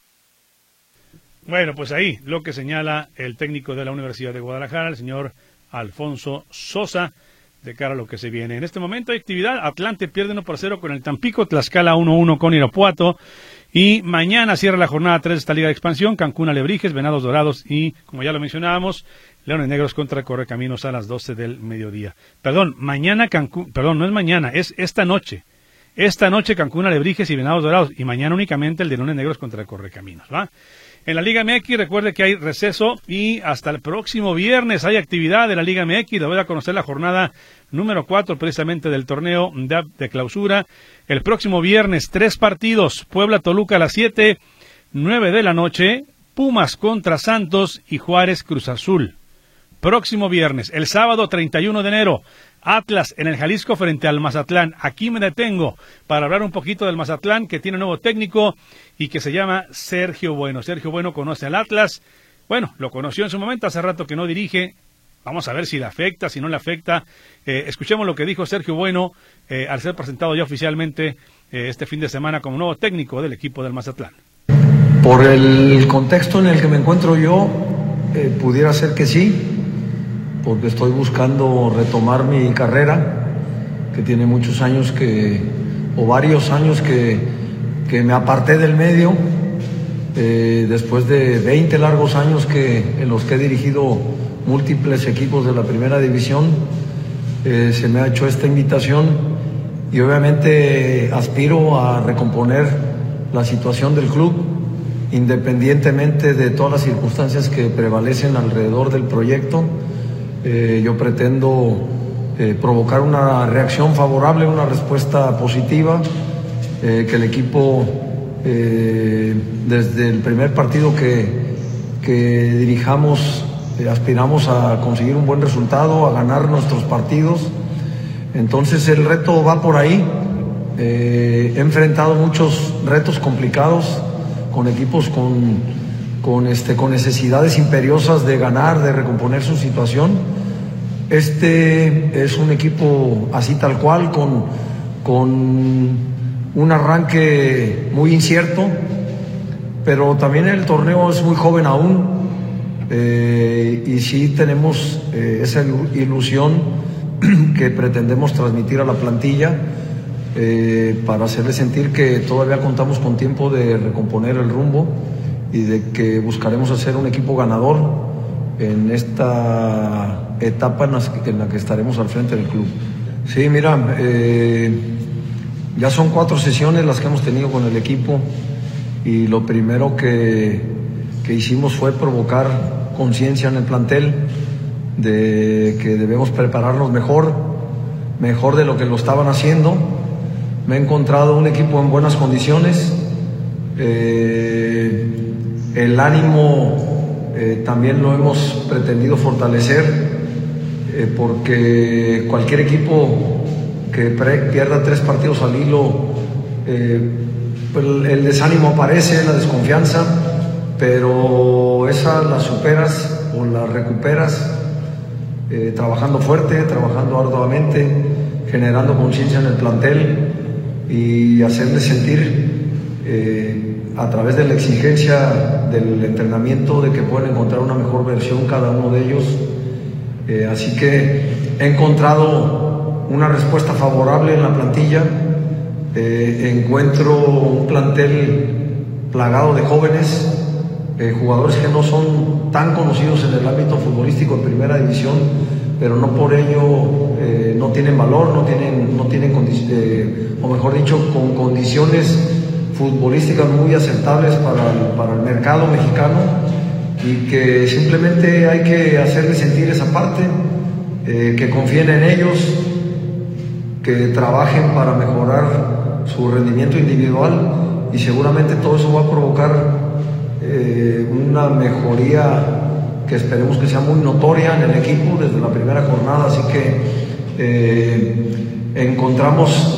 Bueno, pues ahí lo que señala el técnico de la Universidad de Guadalajara, el señor Alfonso Sosa, de cara a lo que se viene. En este momento hay actividad. Atlante pierde 1-0 con el Tampico, Tlaxcala 1-1 con Irapuato, y mañana cierra la jornada 3 de esta Liga de Expansión, Cancún Alebrijes, Venados Dorados y, como ya lo mencionábamos, Leones Negros contra Correcaminos a las 12 del mediodía. Perdón, mañana Cancún, perdón, no es mañana, es esta noche. Esta noche Cancún Alebrijes y Venados Dorados, y mañana únicamente el de Leones Negros contra Correcaminos, ¿va? En la Liga MX, recuerde que hay receso y hasta el próximo viernes hay actividad de la Liga MX. Le voy a conocer la jornada número 4 precisamente del torneo de clausura. El próximo viernes 3 partidos, Puebla-Toluca a las 7, 9 de la noche, Pumas contra Santos y Juárez Cruz Azul. Próximo viernes, el sábado 31 de enero, Atlas en el Jalisco frente al Mazatlán. Aquí me detengo para hablar un poquito del Mazatlán, que tiene nuevo técnico y que se llama Sergio Bueno. Sergio Bueno conoce al Atlas. Bueno, lo conoció en su momento, hace rato que no dirige. Vamos a ver si le afecta, si no le afecta. Escuchemos lo que dijo Sergio Bueno al ser presentado ya oficialmente este fin de semana como nuevo técnico del equipo del Mazatlán. Por el contexto en el que me encuentro yo, pudiera ser que sí, porque estoy buscando retomar mi carrera, que tiene muchos años o varios años que me aparté del medio, después de 20 largos años en los que he dirigido múltiples equipos de la primera división. Se me ha hecho esta invitación y obviamente aspiro a recomponer la situación del club, independientemente de todas las circunstancias que prevalecen alrededor del proyecto. Yo pretendo provocar una reacción favorable, una respuesta positiva, que el equipo desde el primer partido que dirijamos aspiramos a conseguir un buen resultado, a ganar nuestros partidos. Entonces el reto va por ahí. He enfrentado muchos retos complicados con equipos con necesidades imperiosas de ganar, de recomponer su situación. Este es un equipo así tal cual, con un arranque muy incierto, pero también el torneo es muy joven aún, y sí tenemos esa ilusión que pretendemos transmitir a la plantilla, para hacerle sentir que todavía contamos con tiempo de recomponer el rumbo y de que buscaremos hacer un equipo ganador en esta etapa en la que estaremos al frente del club. Sí, mira, ya son 4 sesiones las que hemos tenido con el equipo, y lo primero que hicimos fue provocar conciencia en el plantel de que debemos prepararnos mejor de lo que lo estaban haciendo. Me he encontrado un equipo en buenas condiciones, el ánimo también lo hemos pretendido fortalecer, porque cualquier equipo que pierda 3 partidos al hilo, pues el desánimo aparece, la desconfianza, pero esa la superas o la recuperas trabajando fuerte, trabajando arduamente, generando conciencia en el plantel y hacerle sentir a través de la exigencia del entrenamiento de que pueden encontrar una mejor versión cada uno de ellos. Así que he encontrado una respuesta favorable en la plantilla. Encuentro un plantel plagado de jóvenes, jugadores que no son tan conocidos en el ámbito futbolístico en primera división, pero no por ello no tienen valor, no tienen o mejor dicho, con condiciones futbolísticas muy aceptables para el mercado mexicano, y que simplemente hay que hacerles sentir esa parte, que confíen en ellos, que trabajen para mejorar su rendimiento individual, y seguramente todo eso va a provocar una mejoría que esperemos que sea muy notoria en el equipo desde la primera jornada. Así que encontramos...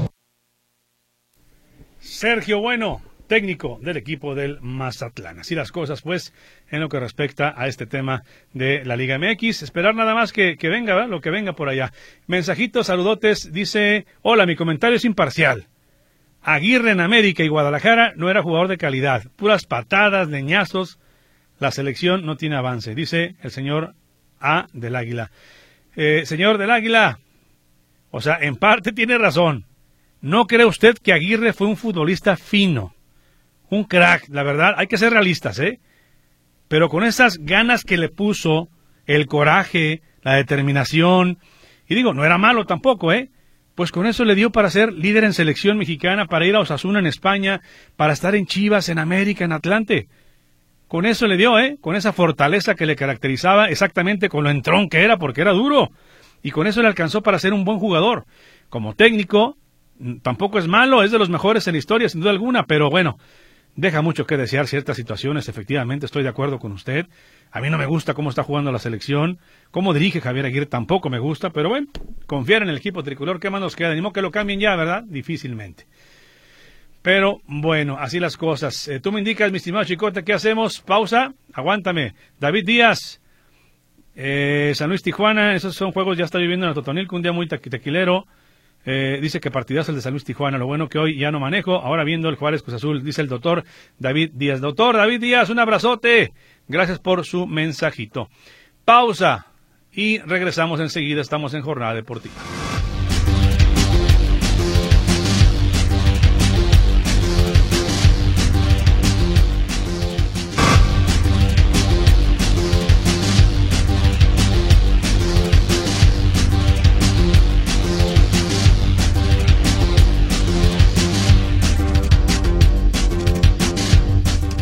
Sergio Bueno, técnico del equipo del Mazatlán. Así las cosas, pues, en lo que respecta a este tema de la Liga MX. Esperar nada más que venga, ¿verdad? Lo que venga por allá. Mensajitos, saludotes. Dice: hola, mi comentario es imparcial. Aguirre en América y Guadalajara no era jugador de calidad. Puras patadas, leñazos. La selección no tiene avance, dice el señor A del Águila. Señor del Águila, o sea, en parte tiene razón. ¿No cree usted que Aguirre fue un futbolista fino? Un crack, la verdad, hay que ser realistas, pero con esas ganas que le puso, el coraje, la determinación, y digo, no era malo tampoco, pues con eso le dio para ser líder en selección mexicana, para ir a Osasuna en España, para estar en Chivas, en América, en Atlante. Con eso le dio, con esa fortaleza que le caracterizaba, exactamente con lo entrón que era, porque era duro, y con eso le alcanzó para ser un buen jugador. Como técnico, tampoco es malo, es de los mejores en la historia, sin duda alguna, pero bueno, deja mucho que desear ciertas situaciones. Efectivamente, estoy de acuerdo con usted. A mí no me gusta cómo está jugando la selección, cómo dirige Javier Aguirre tampoco me gusta, pero bueno, confiar en el equipo tricolor, ¿qué más nos queda? Ni modo que lo cambien ya, ¿verdad? Difícilmente. Pero bueno, así las cosas. Tú me indicas, mi estimado Chicote, ¿qué hacemos? Pausa, aguántame. David Díaz, San Luis Tijuana, esos son juegos, ya está viviendo en el Totonilco, un día muy tequilero. Dice que partidazo el de San Luis Tijuana. Lo bueno que hoy ya no manejo, ahora viendo el Juárez Cruz Azul, dice el doctor David Díaz. Doctor David Díaz, un abrazote. Gracias por su mensajito. Pausa y regresamos enseguida. Estamos en Jornada Deportiva.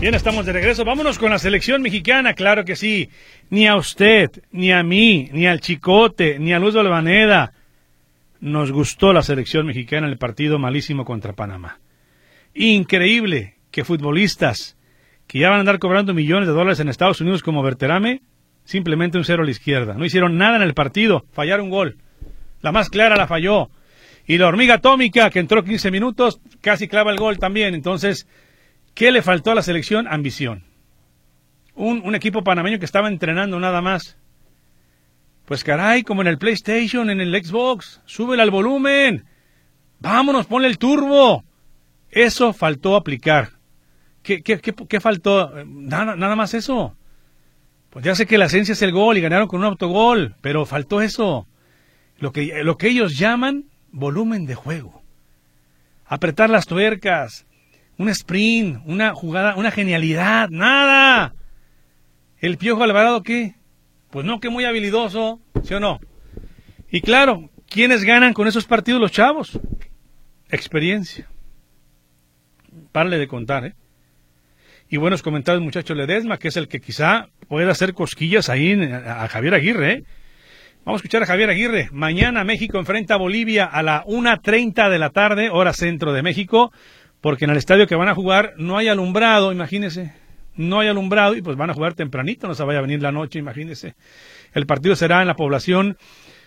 Bien, estamos de regreso. Vámonos con la selección mexicana, claro que sí. Ni a usted, ni a mí, ni al Chicote, ni a Luis Valvaneda nos gustó la selección mexicana en el partido malísimo contra Panamá. Increíble que futbolistas que ya van a andar cobrando millones de dólares en Estados Unidos como Berterame, simplemente un 0 a la izquierda. No hicieron nada en el partido, fallaron un gol. La más clara la falló. Y la hormiga atómica, que entró 15 minutos, casi clava el gol también. Entonces, ¿qué le faltó a la selección? Ambición. Un equipo panameño que estaba entrenando nada más. Pues caray, como en el PlayStation, en el Xbox, súbele al volumen. Vámonos, ponle el turbo. Eso faltó aplicar. ¿Qué faltó? Nada más eso. Pues ya sé que la esencia es el gol y ganaron con un autogol, pero faltó eso. Lo que ellos llaman volumen de juego. Apretar las tuercas. Un sprint, una jugada, una genialidad, nada. ¿El Piojo Alvarado qué? Pues no, que muy habilidoso, ¿sí o no? Y claro, ¿quiénes ganan con esos partidos? Los chavos. Experiencia. Párale de contar, ¿eh? Y buenos comentarios, muchacho Ledesma, que es el que quizá pueda hacer cosquillas ahí a Javier Aguirre, ¿eh? Vamos a escuchar a Javier Aguirre. Mañana México enfrenta a Bolivia a la 1:30 de la tarde, hora centro de México, porque en el estadio que van a jugar no hay alumbrado, imagínense. No hay alumbrado y pues van a jugar tempranito, no se vaya a venir la noche, imagínense. El partido será en la población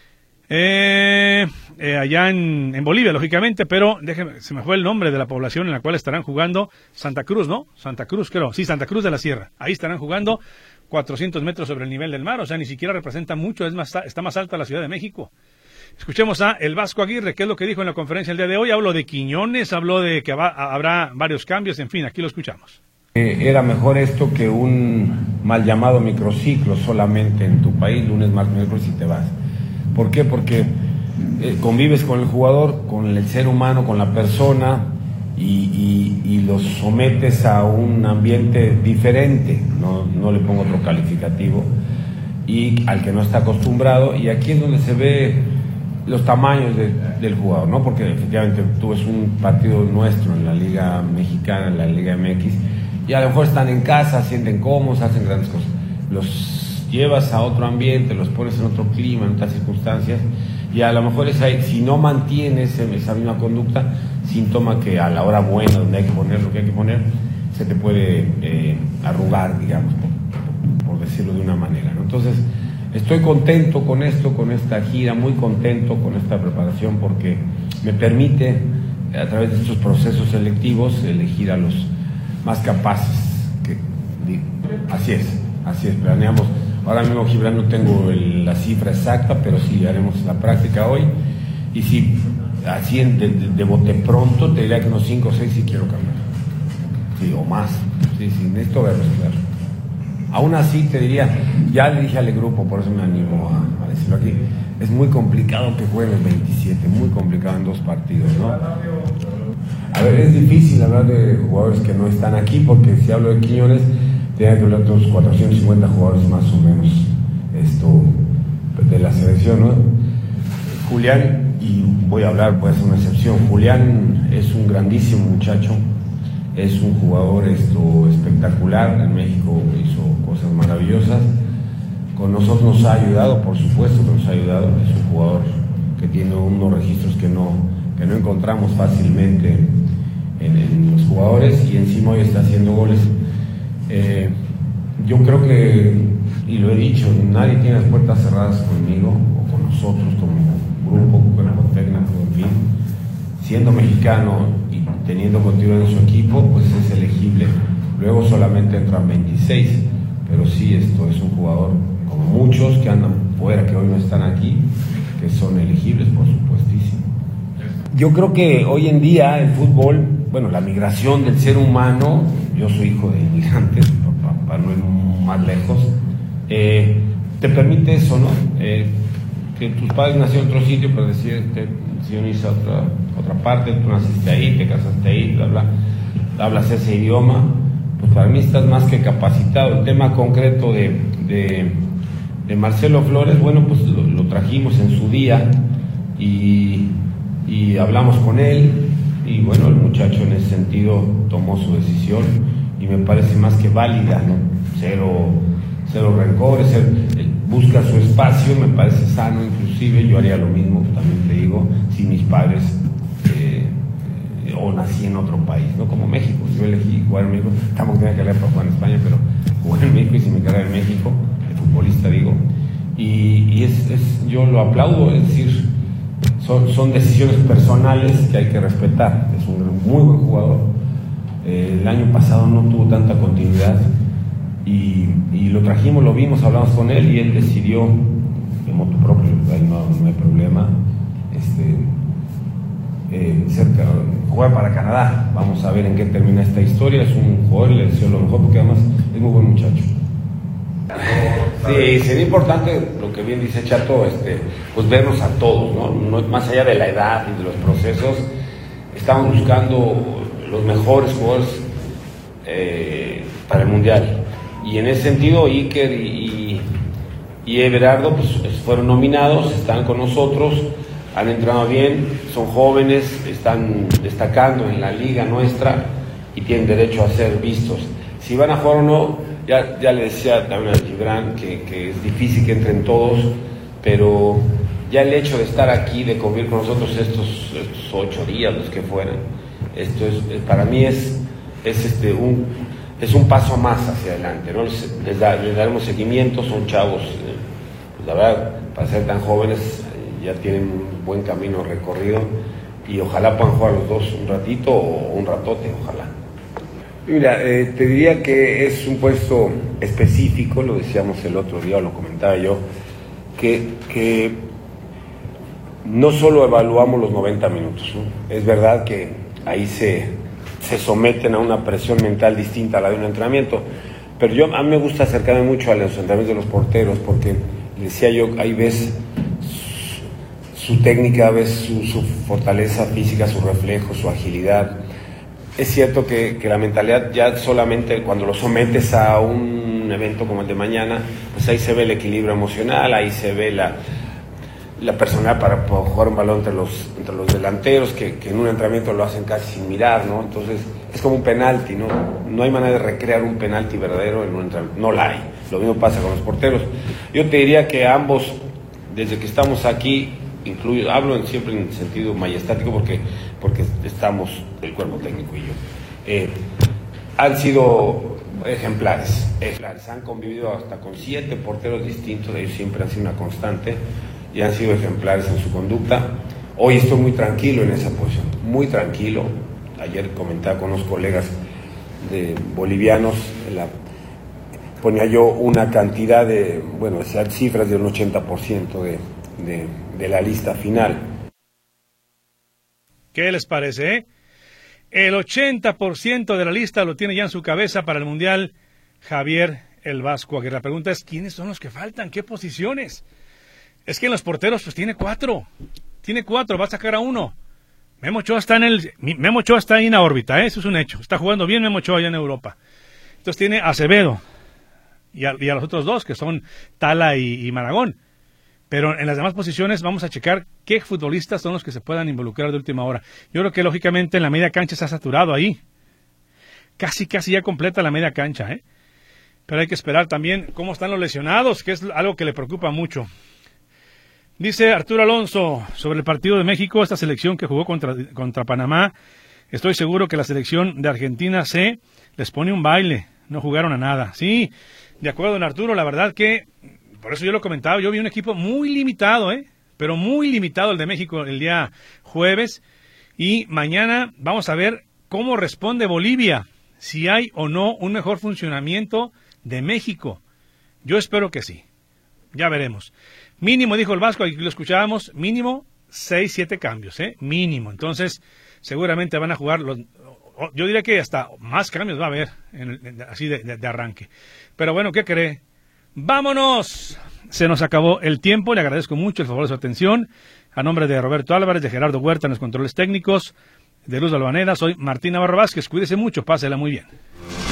allá en Bolivia, lógicamente, pero déjeme, se me fue el nombre de la población en la cual estarán jugando. Santa Cruz, ¿no? Santa Cruz, creo. Sí, Santa Cruz de la Sierra. Ahí estarán jugando 400 metros sobre el nivel del mar, o sea, ni siquiera representa mucho, está más alta la Ciudad de México. Escuchemos a el Vasco Aguirre, qué es lo que dijo en la conferencia el día de hoy. Habló de Quiñones, habló de que habrá varios cambios, en fin, aquí lo escuchamos. Era mejor esto que un mal llamado microciclo solamente en tu país, lunes, martes, miércoles y te vas. ¿Por qué? Porque convives con el jugador, con el ser humano, con la persona y los sometes a un ambiente diferente, no le pongo otro calificativo, y al que no está acostumbrado, y aquí es donde se ve los tamaños del jugador, ¿no? Porque efectivamente tú ves un partido nuestro en la Liga Mexicana, en la Liga MX, y a lo mejor están en casa, sienten cómodos, hacen grandes cosas. Los llevas a otro ambiente, los pones en otro clima, en otras circunstancias, y a lo mejor si no mantienes esa misma conducta, síntoma que a la hora buena, donde hay que poner lo que hay que poner, se te puede arrugar, digamos, por decirlo de una manera, ¿no? Entonces, estoy contento con esto, con esta gira, muy contento con esta preparación, porque me permite, a través de estos procesos selectivos, elegir a los más capaces. Así es, planeamos. Ahora mismo, Gibran, no tengo la cifra exacta, pero sí haremos la práctica hoy. Y si así de bote pronto, te diría que unos 5 o 6 sí quiero cambiar. Sí, o más. Sí, necesito verlos, claro. Aún así te diría, ya le dije al grupo, por eso me animo a decirlo aquí, es muy complicado que jueguen el 27, muy complicado en 2 partidos, ¿no? A ver, es difícil hablar de jugadores que no están aquí, porque si hablo de Quiñones, tiene que hablar de otros 450 jugadores más o menos de la selección, ¿no? Julián, y voy a hablar, puede ser una excepción, Julián es un grandísimo muchacho, es un jugador espectacular, en México hizo cosas maravillosas, con nosotros nos ha ayudado, por supuesto que nos ha ayudado, es un jugador que tiene unos registros que no encontramos fácilmente en los jugadores, y encima hoy está haciendo goles. Yo creo que, y lo he dicho, nadie tiene las puertas cerradas conmigo o con nosotros como grupo, cuerpo técnico, en fin. Siendo mexicano y teniendo continuidad en su equipo, pues es elegible. Luego solamente entran 26, pero sí, esto es un jugador como muchos que andan fuera, que hoy no están aquí, que son elegibles, por supuestísimo. Yo creo que hoy en día el fútbol, bueno, la migración del ser humano, yo soy hijo de inmigrantes, para no ir más lejos, te permite eso, ¿no? Que tus padres nacieron en otro sitio, pero decidiste irse a otra parte, tú naciste ahí, te casaste ahí, bla, bla, hablas ese idioma, pues para mí estás más que capacitado. El tema concreto de Marcelo Flores, bueno, pues lo trajimos en su día y hablamos con él, y bueno, el muchacho en ese sentido tomó su decisión, y me parece más que válida, ¿no? Cero rencores, busca su espacio, me parece sano. Inclusive yo haría lo mismo, también te digo, si mis padres o nací en otro país, ¿no? Como México. Yo elegí jugar en México, tampoco tenía que leer para jugar en España, pero jugué en México, hice mi carrera en México, de futbolista digo, y yo lo aplaudo, es decir, son decisiones personales que hay que respetar. Es un muy buen jugador. El año pasado no tuvo tanta continuidad y lo trajimos, lo vimos, hablamos con él y él decidió de motu propio, no hay problema, jugar para Canadá. Vamos a ver en qué termina esta historia. Es un jugador, le deseo lo mejor porque además es muy buen muchacho. Sí, sería importante lo que bien dice Chato, pues vernos a todos, ¿no? Más allá de la edad y de los procesos, estamos buscando los mejores jugadores para el Mundial. Y en ese sentido, Iker y Everardo pues fueron nominados, están con nosotros, han entrenado bien, son jóvenes, están destacando en la liga nuestra y tienen derecho a ser vistos. Si van a jugar o no, ya le decía también a Gibran que es difícil que entren todos, pero ya el hecho de estar aquí, de convivir con nosotros estos 8 días, los que fueran, para mí es un paso más hacia adelante, ¿no? Les daremos seguimiento, son chavos, pues la verdad, para ser tan jóvenes, ya tienen un buen camino recorrido y ojalá puedan jugar los dos un ratito o un ratote, ojalá. Mira, te diría que es un puesto específico, lo decíamos el otro día, lo comentaba yo, que no solo evaluamos los 90 minutos, ¿no? Es verdad que ahí se someten a una presión mental distinta a la de un entrenamiento, pero a mí me gusta acercarme mucho a los entrenamientos de los porteros, porque decía yo, ahí ves su técnica, ves su fortaleza física, su reflejo, su agilidad. Es cierto que la mentalidad ya solamente cuando lo sometes a un evento como el de mañana, pues ahí se ve el equilibrio emocional, ahí se ve la personalidad para jugar un balón entre los delanteros, que en un entrenamiento lo hacen casi sin mirar, ¿no? Entonces es como un penalti, ¿no? No hay manera de recrear un penalti verdadero en un entrenamiento, no la hay. Lo mismo pasa con los porteros. Yo te diría que ambos, desde que estamos aquí, hablo siempre en sentido majestático porque estamos, el cuerpo técnico y yo, han sido ejemplares, han convivido hasta con 7 porteros distintos, ellos siempre han sido una constante y han sido ejemplares en su conducta. Hoy estoy muy tranquilo en esa posición, muy tranquilo. Ayer comentaba con unos colegas bolivianos, ponía yo una cantidad de, esas cifras del 80% de la lista final. ¿Qué les parece? El 80% de la lista lo tiene ya en su cabeza para el Mundial Javier el Vasco Aguirre. La pregunta es, ¿quiénes son los que faltan? ¿Qué posiciones? Es que en los porteros pues tiene 4, va a sacar a uno. Memo Ochoa está ahí en la órbita, eso es un hecho. Está jugando bien Memo Ochoa allá en Europa. Entonces tiene a Acevedo y a los otros dos que son Tala y Maragón. Pero en las demás posiciones vamos a checar qué futbolistas son los que se puedan involucrar de última hora. Yo creo que lógicamente en la media cancha está saturado ahí. Casi ya completa la media cancha, ¿eh? Pero hay que esperar también cómo están los lesionados, que es algo que le preocupa mucho. Dice Arturo Alonso sobre el partido de México, esta selección que jugó contra Panamá. Estoy seguro que la selección de Argentina C les pone un baile. No jugaron a nada. Sí, de acuerdo, don Arturo, la verdad que... Por eso yo lo comentaba, yo vi un equipo muy limitado, pero muy limitado el de México el día jueves. Y mañana vamos a ver cómo responde Bolivia, si hay o no un mejor funcionamiento de México. Yo espero que sí, ya veremos. Mínimo, dijo el Vasco, aquí lo escuchábamos, mínimo 6-7 cambios, mínimo. Entonces seguramente van a jugar, yo diría que hasta más cambios va a haber, así de arranque. Pero bueno, ¿qué cree? ¡Vámonos! Se nos acabó el tiempo, le agradezco mucho el favor de su atención. A nombre de Roberto Álvarez, de Gerardo Huerta en los controles técnicos, de Luz Albaneda, soy Martín Navarro Vázquez. Cuídese mucho, pásela muy bien.